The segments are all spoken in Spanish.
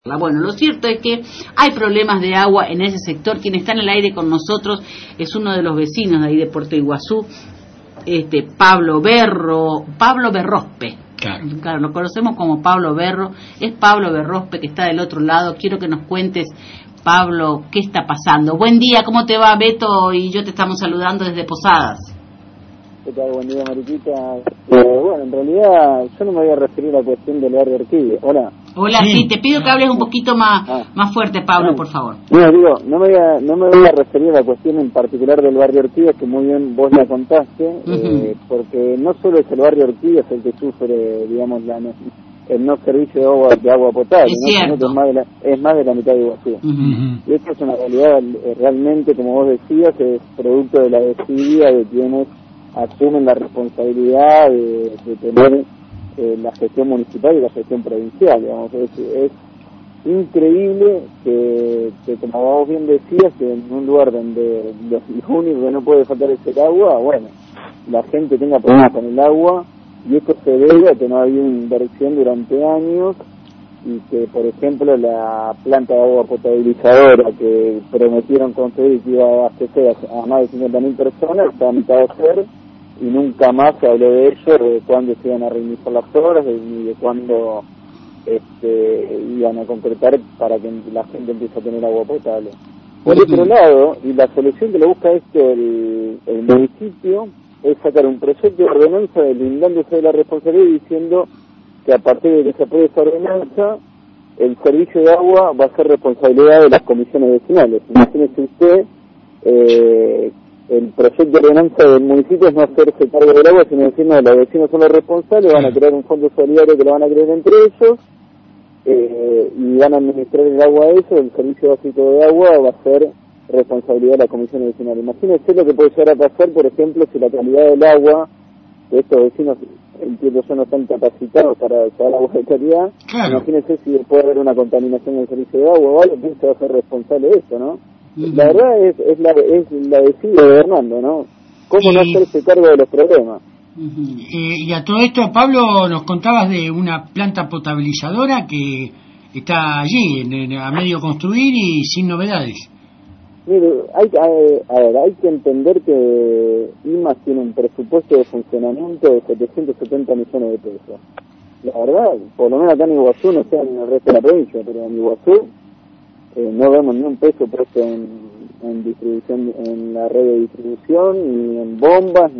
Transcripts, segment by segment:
Bueno, lo cierto es que hay problemas de agua en ese sector. Quien está en el aire con nosotros es uno de los vecinos de ahí de Puerto Iguazú, Pablo Berrospe. Claro, lo conocemos como Pablo Berro. Es Pablo Berrospe que está del otro lado. Quiero que nos cuentes, Pablo, qué está pasando. Buen día, ¿cómo te va? Beto y yo te estamos saludando desde Posadas. ¿Qué tal? Buen día, Mariquita. Bueno, en realidad yo no me voy a referir a la cuestión del barrio Orquídea. Hola. Hola, sí, te pido que hables un poquito más fuerte, Pablo, por favor. No, digo, no me voy a referir a la cuestión en particular del barrio Orquídea, que muy bien vos la contaste, porque no solo es el barrio Orquídea el que sufre, digamos, el no servicio de agua potable, es cierto. Es más de la mitad de Iguazú. Y esto es una realidad realmente, como vos decías, es producto de la desidia de quienes asumen la responsabilidad de tener la gestión municipal y la gestión provincial, digamos. Es increíble que, como vos bien decías, que en un lugar donde lo único que no puede faltar es el agua, bueno, la gente tenga problemas con el agua, y esto se debe a que no había inversión durante años, y que, por ejemplo, la planta de agua potabilizadora que prometieron construir y que iba a abastecer a más de 50.000 personas, está a mitad de hacer, y nunca más se habló de ello, de cuándo se iban a reiniciar las obras, ni de cuándo iban a concretar para que la gente empiece a tener agua potable. Por otro lado, y la solución que lo busca el municipio, es sacar un proyecto de ordenanza deslindándose de la responsabilidad y diciendo que a partir de que se apruebe esa ordenanza, el servicio de agua va a ser responsabilidad de las comisiones vecinales. Imagínese usted, el proyecto de ordenanza del municipio es no hacerse cargo del agua, sino decir, no, los vecinos son los responsables, van a crear un fondo solidario que lo van a crear entre ellos, y van a administrar el agua a ellos. El servicio básico de agua va a ser responsabilidad de la comisión vecinal. Imagínense lo que puede llegar a pasar, por ejemplo, si la calidad del agua, que estos vecinos, entiendo yo, no están capacitados para llevar agua de calidad. Claro. Imagínense si puede haber una contaminación en el servicio de agua, ¿vale? ¿Quién se va a hacer responsable de esto, no? La verdad es la desidia de Hernando, ¿no? ¿Cómo no hacerse cargo de los problemas? Y a todo esto, Pablo, nos contabas de una planta potabilizadora que está allí, a medio construir y sin novedades. Mire, hay que entender que IMAS tiene un presupuesto de funcionamiento de 770 millones de pesos. La verdad, por lo menos acá en Iguazú, no sé en el resto de la provincia, pero en Iguazú no vemos ni un peso puesto en distribución, en la red de distribución, ni en bombas,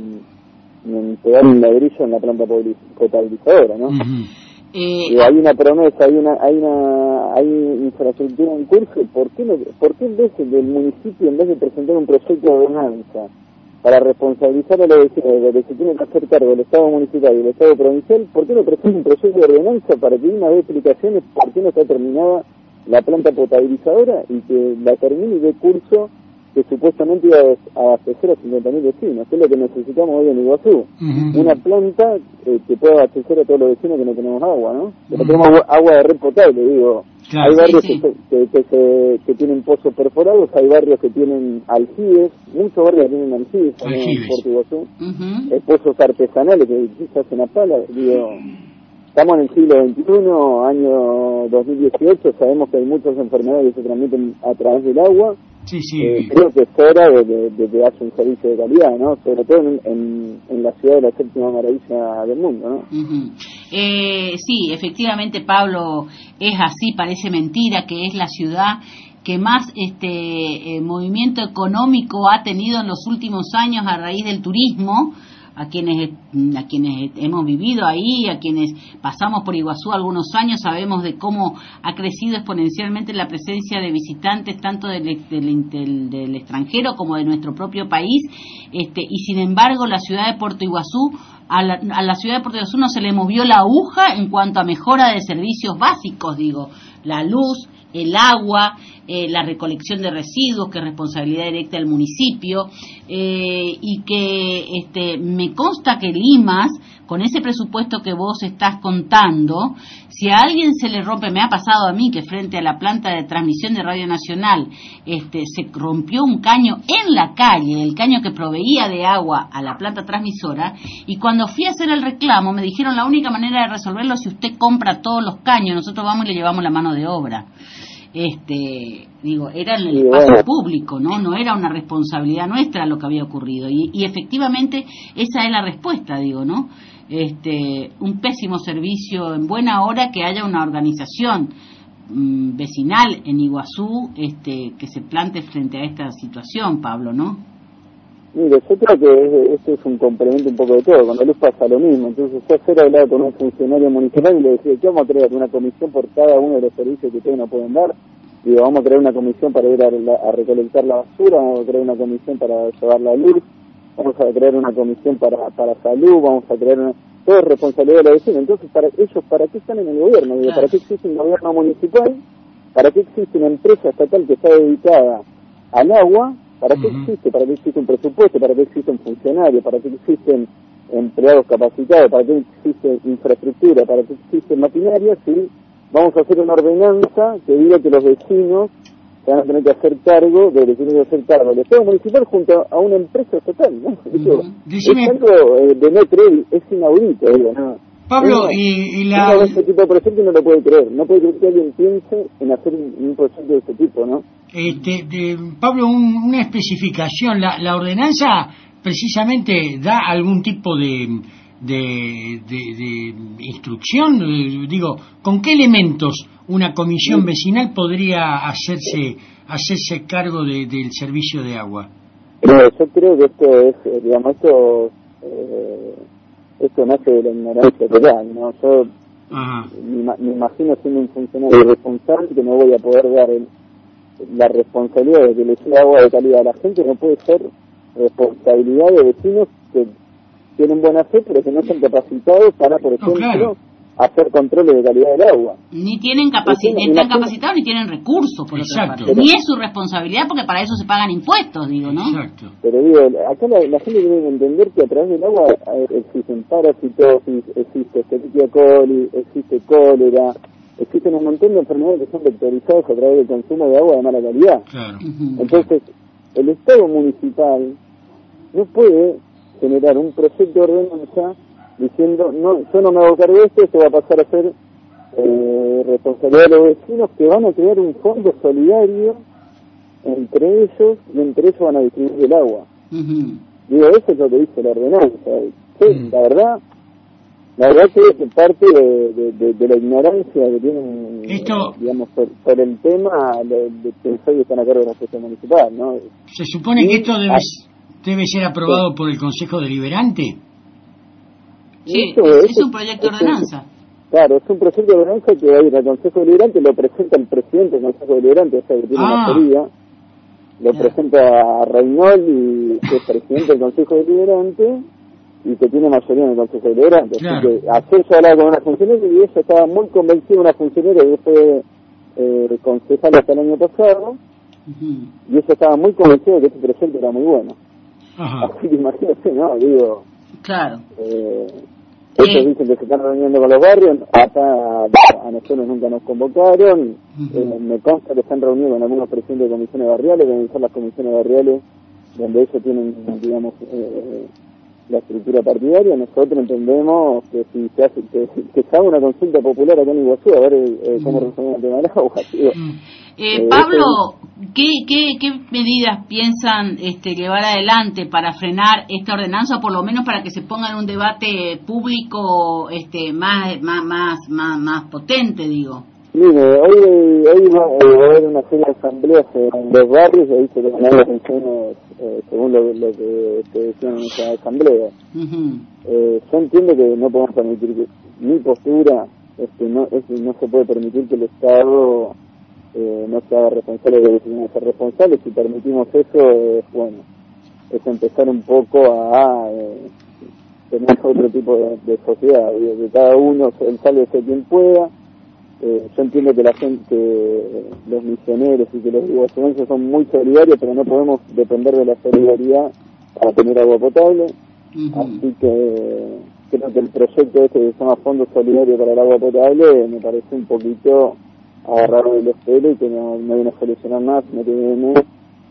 ni en pegar un ladrillo en la planta potabilizadora, ¿no? Y hay una promesa, hay infraestructura en curso. ¿Por qué en vez del municipio, en vez de presentar un proyecto de ordenanza para responsabilizar a los vecinos de que se tiene que hacer cargo del Estado municipal y del Estado provincial, por qué no presenta un proyecto de ordenanza para que una vez explicaciones por qué no está terminada la planta potabilizadora y que la termine y dé curso que supuestamente iba a abastecer a 50.000 vecinos? Que es lo que necesitamos hoy en Iguazú. Una planta que pueda abastecer a todos los vecinos que no tenemos agua, ¿no? Que no tenemos agua de red potable, digo. Claro, hay barrios que tienen pozos perforados, hay barrios que tienen aljibes, muchos barrios tienen aljibes en Puerto Iguazú, pozos artesanales que se hacen a pala, digo. Estamos en el siglo XXI, año 2018, sabemos que hay muchas enfermedades que se transmiten a través del agua. Creo que es hora de que haya un servicio de calidad, ¿no? Sobre todo en la ciudad de la séptima maravilla del mundo, ¿no? Sí, efectivamente, Pablo, es así, parece mentira que es la ciudad que más movimiento económico ha tenido en los últimos años a raíz del turismo. A quienes hemos vivido ahí, a quienes pasamos por Iguazú algunos años, sabemos de cómo ha crecido exponencialmente la presencia de visitantes tanto del extranjero como de nuestro propio país, y sin embargo la ciudad de Puerto Iguazú, a la ciudad de Puerto Iguazú no se le movió la aguja en cuanto a mejora de servicios básicos, digo, la luz, el agua, la recolección de residuos, que es responsabilidad directa del municipio, y que me consta que Limas, con ese presupuesto que vos estás contando, si a alguien se le rompe, me ha pasado a mí que frente a la planta de transmisión de Radio Nacional se rompió un caño en la calle, el caño que proveía de agua a la planta transmisora, y cuando cuando fui a hacer el reclamo me dijeron la única manera de resolverlo es si usted compra todos los caños, nosotros vamos y le llevamos la mano de obra. Era en el espacio público, no era una responsabilidad nuestra lo que había ocurrido, y efectivamente esa es la respuesta, ¿no? Un pésimo servicio en buena hora, que haya una organización vecinal en Iguazú que se plante frente a esta situación, Pablo, ¿no? Mire, yo creo que esto es un complemento un poco de todo. Con la luz pasa lo mismo. Entonces, yo ayer hablaba con un funcionario municipal y le decía que vamos a crear una comisión por cada uno de los servicios que ustedes no pueden dar. Digo, vamos a crear una comisión para ir a recolectar la basura, vamos a crear una comisión para llevar la luz, vamos a crear una comisión para salud, vamos a crear todo es responsabilidad de la vecina. Entonces, ¿para qué están en el gobierno? Digo, ¿para qué existe un gobierno municipal? ¿Para qué existe una empresa estatal que está dedicada al agua? ¿Para qué existe? ¿Para qué existe un presupuesto? ¿Para qué existe un funcionario? ¿Para qué existen empleados capacitados? ¿Para qué existe infraestructura? ¿Para qué existe maquinaria? Si vamos a hacer una ordenanza que diga que los vecinos se van a tener que hacer cargo del Estado municipal junto a una empresa estatal, ¿no? Es algo de no creer, es inaudito, ¿no? Pablo, uno ve este tipo de proyecto y no lo puede creer. No puede creer que alguien piense en hacer un proyecto de este tipo, ¿no? Pablo, una especificación. La ordenanza precisamente da algún tipo de instrucción. Digo, ¿con qué elementos una comisión vecinal podría hacerse cargo del servicio de agua? Yo creo que esto es, esto nace de la ignorancia total, ¿no? Yo me imagino siendo un funcionario responsable que no voy a poder dar la responsabilidad de que le lleve agua de calidad a la gente. No puede ser responsabilidad de vecinos que tienen buena fe pero que no están capacitados para, por ejemplo, hacer controles de calidad del agua. Ni tienen capacidad, ni están capacitados ni tienen recursos, por otra parte. Ni es su responsabilidad, porque para eso se pagan impuestos, ¿no? Exacto. Pero acá la gente tiene que entender que a través del agua existen parasitosis, existe Escherichia coli, existe cólera, existen un montón de enfermedades que son vectorizadas a través del consumo de agua de mala calidad. Claro. Entonces, el Estado municipal no puede generar un proyecto de ordenanza diciendo, no, yo no me hago cargo de esto va a pasar a ser responsabilidad de los vecinos, que van a crear un fondo solidario entre ellos, y entre ellos van a distribuir el agua. Digo, eso es lo que dice la ordenanza. Sí, la verdad que es parte de la ignorancia que tienen, digamos, por el tema de que hoy están a cargo de la gestión municipal, ¿no? Se supone que esto debe ser aprobado por el Consejo Deliberante. Sí, es un proyecto de ordenanza. Claro, es un proyecto de ordenanza que va a ir al Consejo Deliberante, lo presenta el presidente del Consejo Deliberante, o sea, que tiene mayoría, lo presenta a Reynol, que es presidente del Consejo Deliberante, y que tiene mayoría en el Consejo Deliberante. Claro. Así que ayer yo hablaba con una funcionaria y ella estaba muy convencida, una funcionaria que fue concejal hasta el año pasado, y ella estaba muy convencida de que este proyecto era muy bueno. Así que imagínate, ¿no? Digo... Claro. Ellos dicen que se están reuniendo con los barrios, acá a nosotros nunca nos convocaron, me consta que están reunidos con algunos presidentes de comisiones barriales, deben ser las comisiones barriales donde ellos tienen, digamos, la estructura partidaria. Nosotros entendemos que si se hace, que se haga una consulta popular acá en Iguazú, a ver cómo resuelven el tema del agua. Pablo, ¿qué medidas piensan llevar adelante para frenar esta ordenanza, o por lo menos para que se ponga en un debate público más potente, digo? Mire, hoy va a haber una serie de asambleas en los barrios, y ahí se van a dar las funciones según lo que se decía en esa asamblea. Yo entiendo que no podemos permitir que mi postura no se puede permitir que el Estado no se haga responsable de lo que tiene que ser responsable. Si permitimos eso, bueno, es empezar un poco a tener otro tipo de sociedad, que cada uno sálvese quien pueda. Yo entiendo que la gente, los misioneros y que los iguazuenses son muy solidarios, pero no podemos depender de la solidaridad para tener agua potable. Así que creo que el proyecto este que se llama Fondo Solidario para el Agua Potable me parece un poquito agarrado de los pelos y que no viene a solucionar nada, sino que viene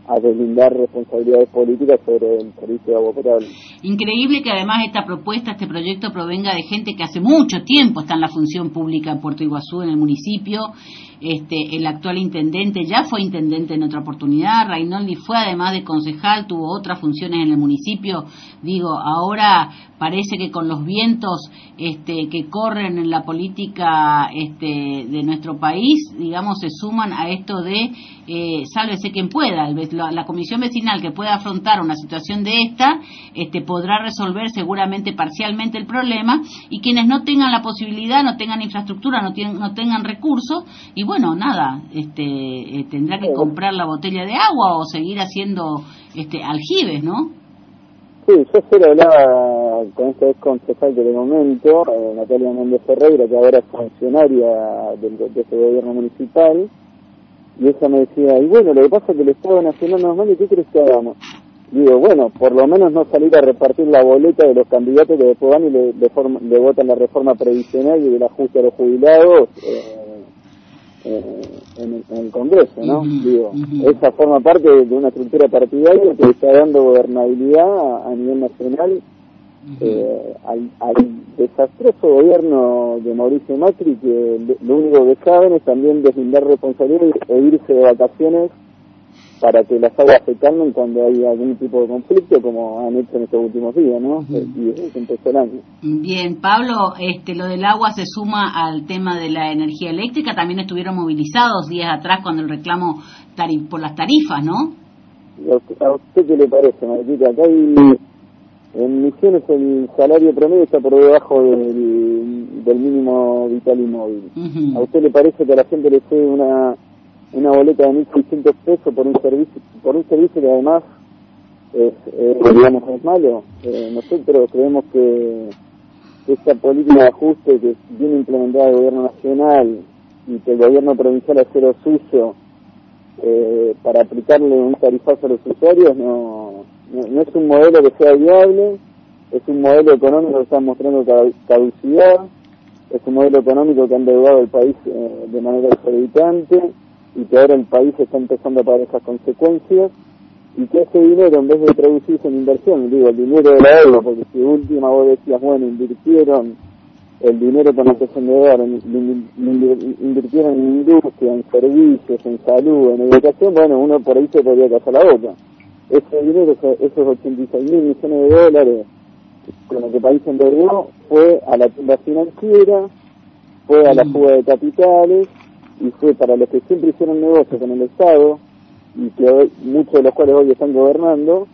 a deslindar responsabilidades políticas sobre el servicio de agua potable. Increíble que además esta propuesta, este proyecto provenga de gente que hace mucho tiempo está en la función pública en Puerto Iguazú, en el municipio. El actual intendente ya fue intendente en otra oportunidad, Rainoldi fue además de concejal, tuvo otras funciones en el municipio. Digo, ahora parece que con los vientos que corren en la política de nuestro país, digamos, se suman a esto de sálvese quien pueda. La comisión vecinal que pueda afrontar una situación de esta podrá resolver seguramente parcialmente el problema, y quienes no tengan la posibilidad, no tengan infraestructura, no tengan recursos, y bueno, nada, tendrá que comprar la botella de agua o seguir haciendo aljibes, ¿no? Sí, yo ayer hablaba con esta ex concejal de momento, Natalia Méndez Ferreira, que ahora es funcionaria de este gobierno municipal, y ella me decía, y bueno, lo que pasa es que el Estado Nacional nos manda, ¿qué crees que hagamos? Digo, bueno, por lo menos no salir a repartir la boleta de los candidatos que después van y le votan la reforma previsional y del ajuste a los jubilados en el Congreso, ¿no? Digo, esa forma parte de una estructura partidaria que está dando gobernabilidad a nivel nacional al desastroso gobierno de Mauricio Macri, que lo único que saben es también deslindar responsabilidades e irse de vacaciones para que las aguas se calmen cuando hay algún tipo de conflicto, como han hecho en estos últimos días, ¿no? Y desde que empezó el año. Bien, Pablo, lo del agua se suma al tema de la energía eléctrica. También estuvieron movilizados días atrás cuando el reclamo por las tarifas, ¿no? ¿A usted qué le parece, Mariquita? Acá en Misiones el salario promedio está por debajo del mínimo vital y móvil. ¿A usted le parece que a la gente le sea una boleta de 1.600 pesos por un servicio que además es malo? Nosotros creemos que esta política de ajuste que viene implementada el gobierno nacional y que el gobierno provincial hace lo suyo para aplicarle un tarifazo a los usuarios no es un modelo que sea viable, es un modelo económico que está mostrando caducidad, es un modelo económico que ha endeudado el país de manera exorbitante y que ahora el país está empezando a pagar esas consecuencias, y que ese dinero, en vez de traducirse en inversión, digo, el dinero de la deuda, porque si de última vos decías, bueno, invirtieron el dinero con el que se endeudaron, invirtieron en industria, en servicios, en salud, en educación, bueno, uno por ahí se podría callar la boca. Ese dinero, esos 86.000 millones de dólares con lo que el país se endeudó, fue a la tienda financiera, fue a la fuga de capitales, y fue para los que siempre hicieron negocio con el Estado, y que hoy, muchos de los cuales hoy están gobernando,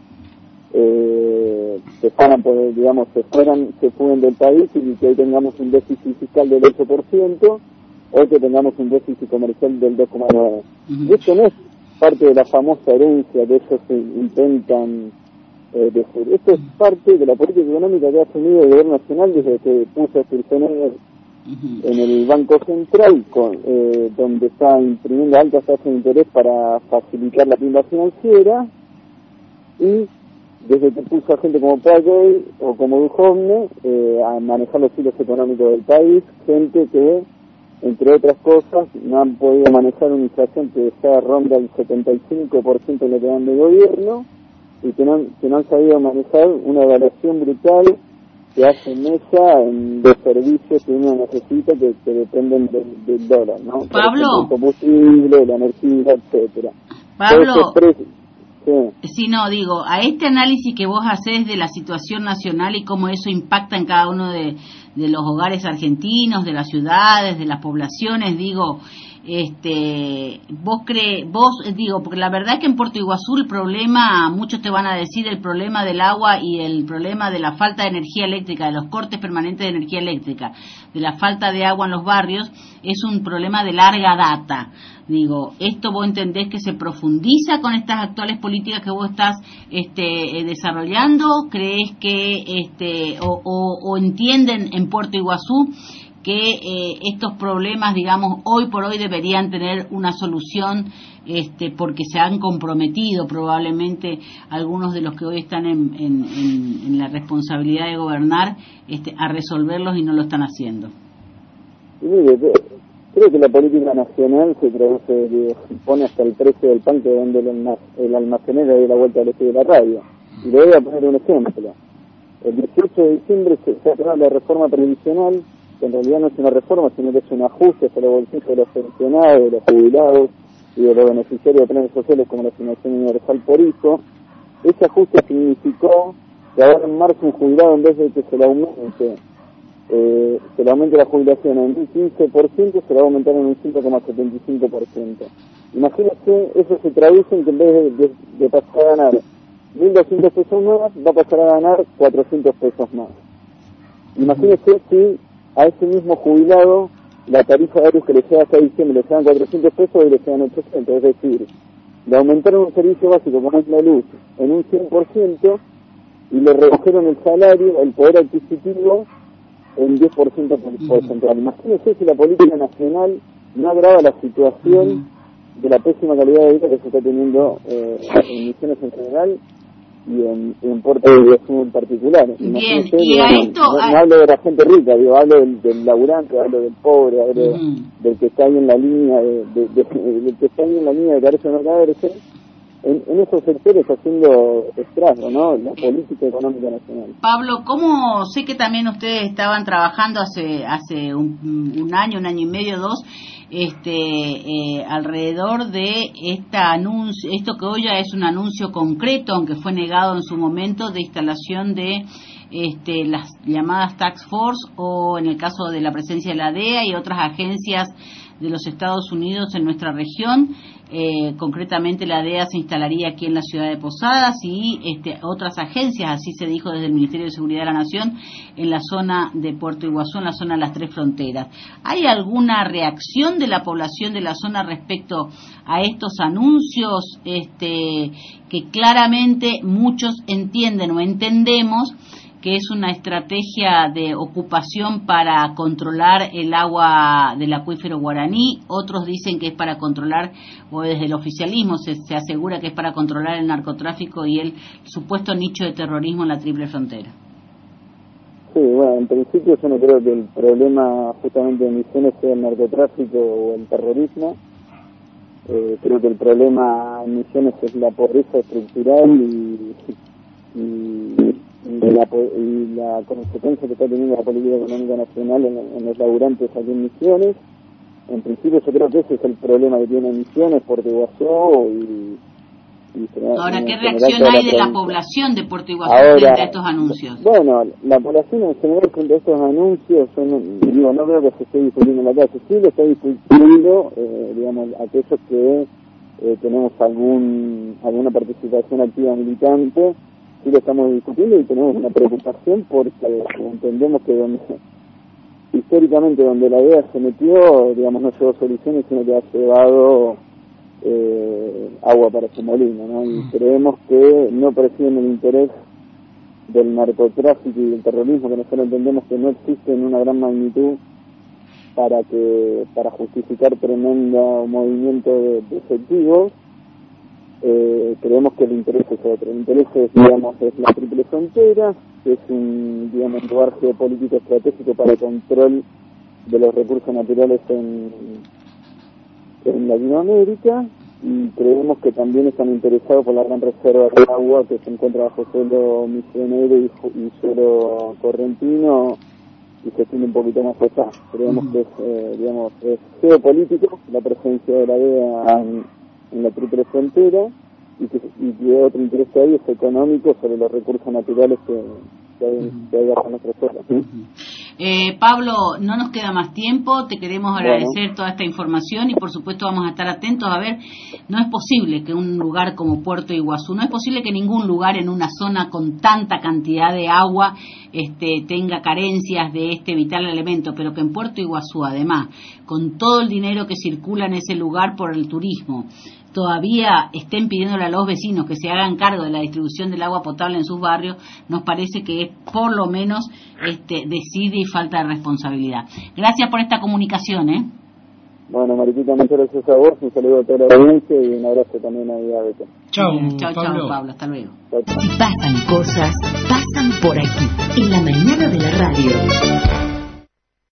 se fuguen del país, y que hoy tengamos un déficit fiscal del 8%, o que tengamos un déficit comercial del 2,9%. Y esto no es parte de la famosa herencia que ellos intentan decir. Esto es parte de la política económica que ha asumido el gobierno nacional desde que puso a Kirchner en el Banco Central, donde está imprimiendo altas tasas de interés para facilitar la tienda financiera, y desde que puso a gente como Pagel o como Duhovne a manejar los hilos económicos del país, gente que, entre otras cosas, no han podido manejar una inflación que ya ronda el 75% de lo que dan de gobierno, y que no han sabido manejar una evaluación brutal que hace mesa de servicios que uno necesita que dependen del dólar, ¿no? Pablo, el combustible, la energía, etcétera. Pablo, sí, no, digo, a este análisis que vos hacés de la situación nacional y cómo eso impacta en cada uno de los hogares argentinos, de las ciudades, de las poblaciones, digo, porque la verdad es que en Puerto Iguazú el problema, muchos te van a decir, el problema del agua y el problema de la falta de energía eléctrica, de los cortes permanentes de energía eléctrica, de la falta de agua en los barrios, es un problema de larga data. Digo, ¿esto vos entendés que se profundiza con estas actuales políticas que vos estás desarrollando? ¿Crees que o entienden en Puerto Iguazú que estos problemas, digamos, hoy por hoy deberían tener una solución, porque se han comprometido probablemente algunos de los que hoy están en la responsabilidad de gobernar a resolverlos y no lo están haciendo? Mire, creo que la política nacional se traduce, pone hasta el precio del pan que vende el almacenero de la vuelta del eje de la radio. Y le voy a poner un ejemplo. El 18 de diciembre se aprobó la reforma previsional, que en realidad no es una reforma, sino que es un ajuste para los bolsillos de los pensionados, de los jubilados y de los beneficiarios de planes sociales como la asignación universal por hijo. Ese ajuste significó que ahora en marzo un jubilado, en vez de que se le aumente la jubilación en un 15%, se le va a aumentar en un 5,75%. Imagínense, eso se traduce en que en vez de pasar a ganar 1.200 pesos más, va a pasar a ganar 400 pesos más. Imagínense si a ese mismo jubilado la tarifa de luz que le llega hasta diciembre le llegan 400 pesos y le llegan 800, es decir, le aumentaron un servicio básico como es la luz en un 100% y le redujeron el salario, el poder adquisitivo en 10% porcentual. Imagínense si la política nacional no agrava la situación de la pésima calidad de vida que se está teniendo en Misiones en general y en Puerto Iguazú en particular. Bien, y a esto... No hablo de la gente rica, hablo del laburante, hablo del pobre, hablo del que está ahí en la línea, del que está ahí en la línea de carencia o no caerse, en esos sectores haciendo estrago, ¿no? La política económica nacional. Pablo, ¿cómo sé que también ustedes estaban trabajando hace un año y medio, 2, alrededor de esto que hoy ya es un anuncio concreto, aunque fue negado en su momento, de instalación de las llamadas Task Force, o en el caso de la presencia de la DEA y otras agencias de los Estados Unidos en nuestra región? Concretamente la DEA se instalaría aquí en la ciudad de Posadas y otras agencias, así se dijo desde el Ministerio de Seguridad de la Nación, en la zona de Puerto Iguazú, en la zona de las Tres Fronteras. ¿Hay alguna reacción de la población de la zona respecto a estos anuncios que claramente muchos entienden o entendemos que es una estrategia de ocupación para controlar el agua del acuífero guaraní? Otros dicen que es para controlar, o desde el oficialismo se asegura que es para controlar el narcotráfico y el supuesto nicho de terrorismo en la Triple Frontera. Sí, bueno, en principio yo no creo que el problema justamente de Misiones sea el narcotráfico o el terrorismo. Creo que el problema en Misiones es la pobreza estructural y la consecuencia que está teniendo la política económica nacional en los laburantes aquí en Misiones. En principio yo creo que ese es el problema que tiene Misiones, Puerto Iguazú y ahora, ¿qué reacción hay de la población de Puerto Iguazú frente a estos anuncios? Bueno, la población en general frente a estos anuncios, no creo que se esté discutiendo en la calle, sí lo está discutiendo, aquellos que tenemos alguna participación activa militante, sí lo estamos discutiendo y tenemos una preocupación porque entendemos que históricamente donde la DEA se metió, no llevó soluciones, sino que ha llevado agua para su molino, ¿no? Y creemos que no persiguen el interés del narcotráfico y del terrorismo, que nosotros entendemos que no existe en una gran magnitud para justificar tremendo movimiento de efectivos. Creemos que el interés es otro. El interés es la Triple Frontera, que es un lugar geopolítico estratégico para el control de los recursos naturales en Latinoamérica, y creemos que también están interesados por la gran reserva de agua que se encuentra bajo suelo misionero y suelo correntino y se tiene un poquito más allá. Creemos que es geopolítico la presencia de la DEA en la Triple Frontera y que otro interés que hay es económico sobre los recursos naturales que hay bajo nuestra suelo. Pablo, no nos queda más tiempo, te queremos agradecer toda esta información y por supuesto vamos a estar atentos a ver. No es posible que un lugar como Puerto Iguazú, no es posible que ningún lugar en una zona con tanta cantidad de agua tenga carencias de este vital elemento, pero que en Puerto Iguazú, además, con todo el dinero que circula en ese lugar por el turismo, todavía estén pidiéndole a los vecinos que se hagan cargo de la distribución del agua potable en sus barrios, nos parece que es por lo menos desidia y falta de responsabilidad. Gracias por esta comunicación, Bueno, Mariquita, muchas gracias a vos, un saludo a toda la audiencia y un abrazo también a Beto. Chao, Pablo, hasta luego. Si pasan cosas, pasan por aquí, en la mañana de la radio.